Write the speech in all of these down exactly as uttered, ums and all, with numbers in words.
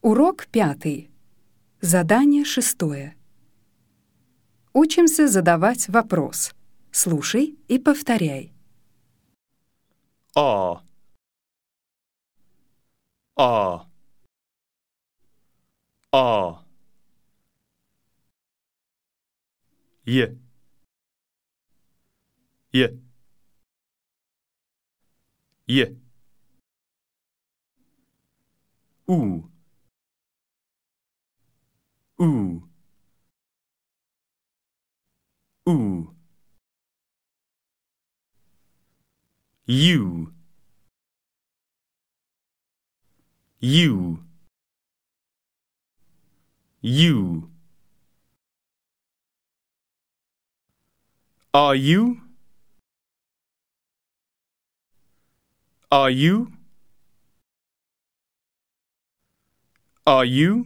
Урок пятый. Задание шестое. Учимся задавать вопрос. Слушай и повторяй. А. А. А. Е. Е. Е. У. У. У. Ю. Ю. Ю. Are you? Are you? Are you?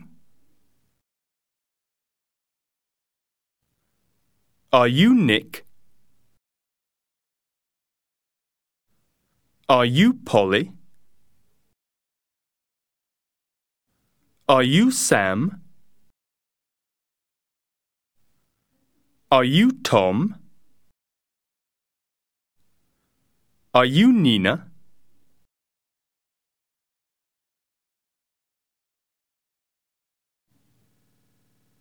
Are you Nick? Are you Polly? Are you Sam? Are you Tom? Are you Nina?